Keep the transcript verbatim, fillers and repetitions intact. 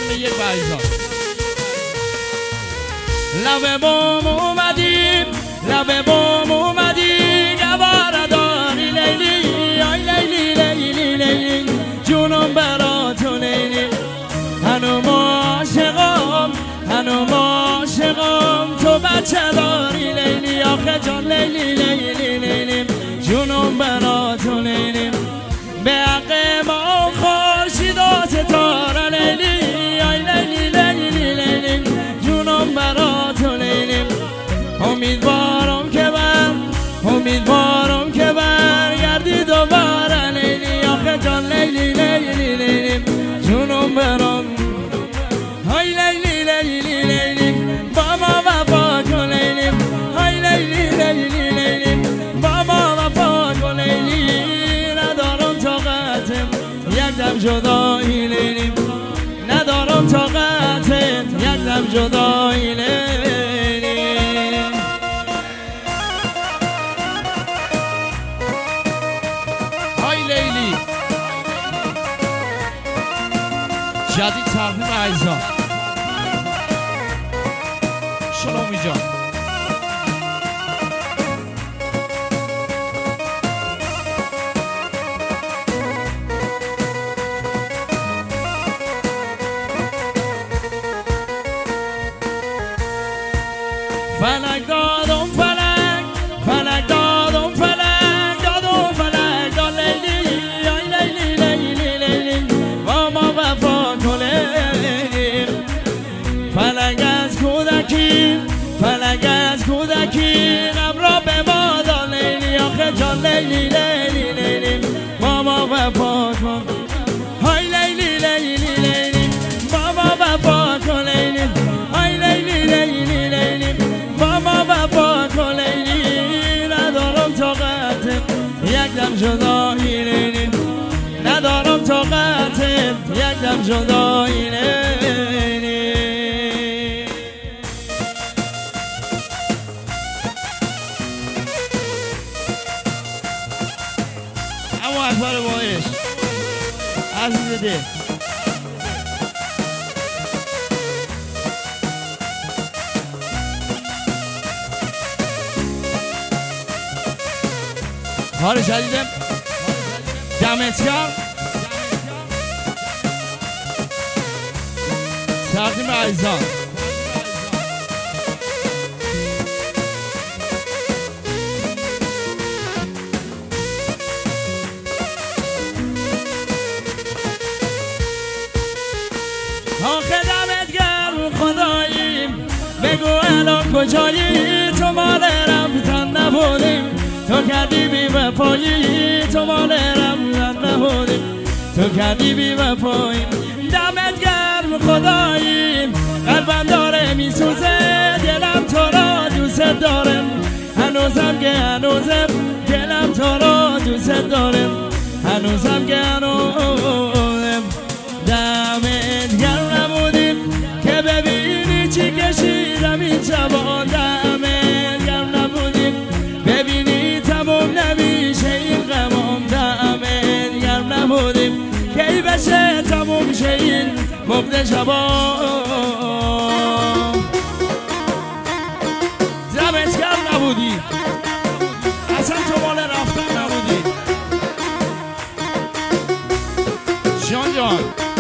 بدون یک بریزان لب بام اومدیم لب بام اومدی گواره داری لیلی آی لیلی لیلی لیلی جونم برا تو لیلی هنوم عاشقم هنوم عاشقم تو بچه داری لیلی آخه جان لیلی لیلی لیلی جونم برا تو لیلی به حق ما خورشید و ستاره لیلی آی لیلی لیلی لیلی جونم برا تو لیلی امیدوارم که بر امیدوارم که برگردی دوباره لیلی آخه جان لیلی لیلی لیلی جونم برام های لیلی لیلی لیلی با ما وفا کن لیلی های لیلی لیلی لیلی با ما وفا کن لیلی ندارم طاقتم یک دم جدایی لیلی ندارم طاقتم یک دم جدایی لیلی جدید تقدیم عزیزان شلومی جان فلک دادم فلک فلک دادم فلک دادم فلک داد لیلی آی لیلی لیلی لیلی با ما وفا کنیم فلک از کودکی فلک از کودکی غم را به ما داد لیلی آخه جان لیلی لیلی لیلی با ما وفا کن های لیلی لیلی لیلی با ما وفا کن لیلی های لیلی لیلی لیلی با ما وفا کن لیلی ندارم طاقتم یک دم جدایی لیلی ندارم طاقتم یک دم جدایی لیلی اما اکبر بایش عزیز ده کار جدیدم دمت گرم تقدیم عزیزان آخه دمت گرم خداییم بگو الان کجایی تو مال رفتن نبودیم تو کردی بی وفایی تو مال رفتن نبودیم تو کردی بی وفایی دمت گرم خداییم قلبم داره میسوزه دلم تو را دوست دارم هنوزم که هنوزم دلم تو را دوست دارم هنوزم که هنوزم دمت گرم نبودیم که ببینی چی کشیدم این جوان دمت گرم نبودیم ببینی تمام نمیشه این غمام دمت گرم نبودیم کی بشه تموم شه این مبد شبان دمت گرم نبودی اصلا تو مال رفتن نبودی جان جان